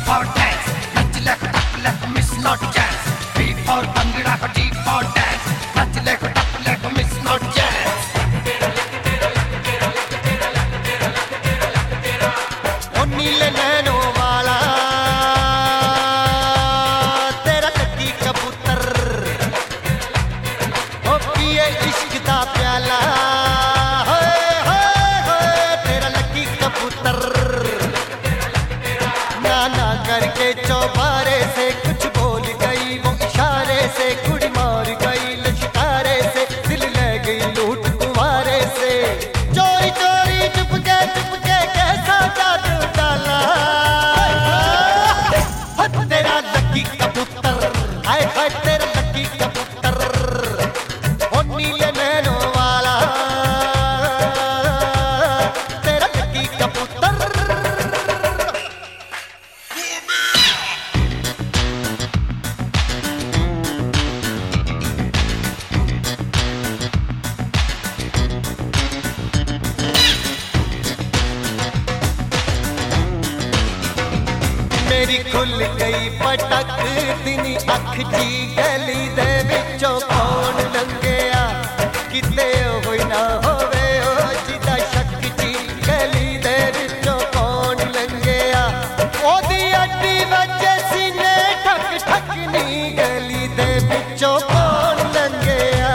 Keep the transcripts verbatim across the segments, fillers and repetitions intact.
for dance, nach lek tap lek miss not chance. B for bhangra, D for dance, nach lek tap lek miss not chance. ओ नीले नैनों वाला तेरा lucky कबूतर, ओ पिए इश्क दा प्याला, होए होए होए तेरा लकी कबूतर। ना ना करके चौबारे से कुछ बोल गई वो इशारे से, कुड़ी मार गई लश्कारे से, दिल ले गई लूट कुंवारे से। चोरी चोरी चुपके चुपके कैसा जादू डाला, हद तेरा लकी कबूतर, हाय हाय तेरा लकी कबूतर। ओ नीले नैनों वाला तेरा लकी कबूतर। मेरी खुल गई पटक दिनी अख जी, गली दे विचों कौन लंघिया, किते होई ना होवे ओ जिदा शक जी, गली दे विचों कौन लंघिया। ओदी अड्डी वजे सीने ठक ठक नी, गली दे विचों कौन लंघिया।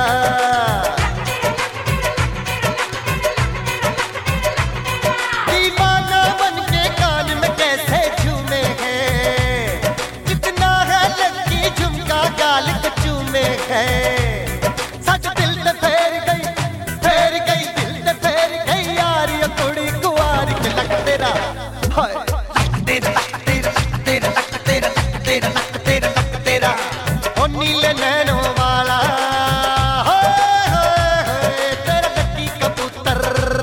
दीवाना बन के कान में कैसे झूमे हैं, कितना है लकी झुमका गाल कचू में है। सच दिल ते फेर गई फेर गई दिल ते फेर गई यार, ये कुड़ी कुआरी के लक तेरा, हाय लक तेरा लक तेरा लक तेरा लक तेरा लक तेरा लक तेरा लक तेरा। ओ नीले नैनों वाला, हाय हाय हाय तेरा लकी कबूतर।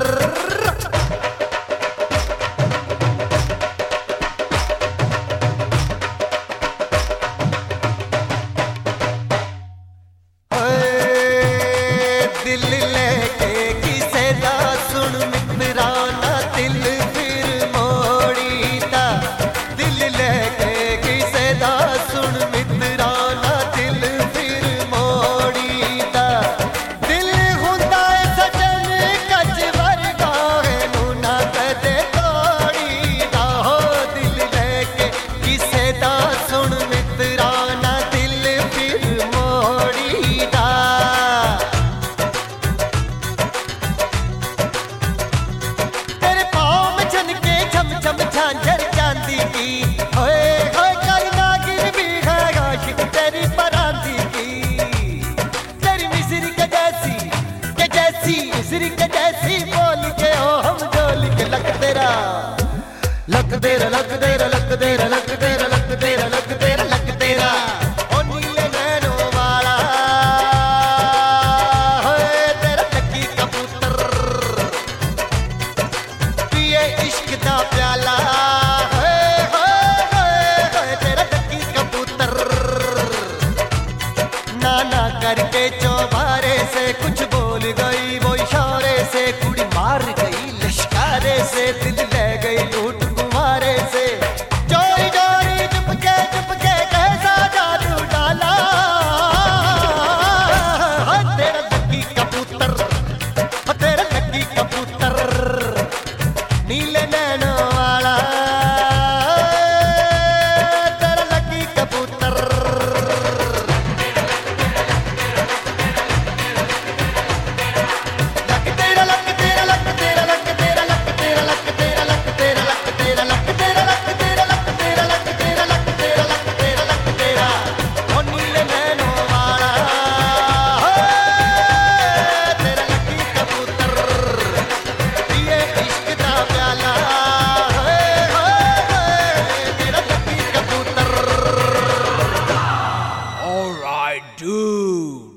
दिल लेके किसे दा सुन मित्राना, दिल फिर मोड़ी दा। दिल लेके किसे दा सुन मित्राना, दिल फिर मोड़ी दा। दिल हुंदा है सजन कच वर्गा, नू ना कदे तोड़ी दा। हो दिल लेके किसे दा सुन मित्राना, दिल फिर मोड़ी दा। तेरे पाँव में झनके झम झम झांझर चांदी की, होए होए कल नागिन भी है आशिक तेरी परांदी की। तेरी मिस्री के जैसी के जैसी मिस्री के जैसी बोल के हो हम डोल के लक तेरा लक तेरा लक तेरा लक तेरा लक तेरा लक तेरा लक तेरा लक तेरा। ओ नीले नैनों वाला, होए तेरा लकी कबूतर, पिए इश्क दा प्याला, होए होए होए होए तेरा लकी कबूतर। ना ना करके चौबारे से कुछ बोल गई वो इशारे से, कुड़ी मार गई लश्कारे से, दिल ले गई लूट कुंवारे से। चोरी चोरी चुपके चुपके कैसा जादू डाला, हाय तेरा लकी कबूतर, हाय तेरा लकी कबूतर। नीले नैनों वाला तेरा लकी कबूतर। लक तेरा लक तेरा लक तेरा लक तेरा लक तेरा लक तेरा लक तेरा लक तेरा लक तेरा लक तेरा लक तेरा लक तेरा लक तेरा लक तेरा लक तेरा। ओ नीले नैनों वाला, तेरा लकी कबूतर, पिए इश्क दा प्याला, तेरा लकी कबूतर। All right, dude.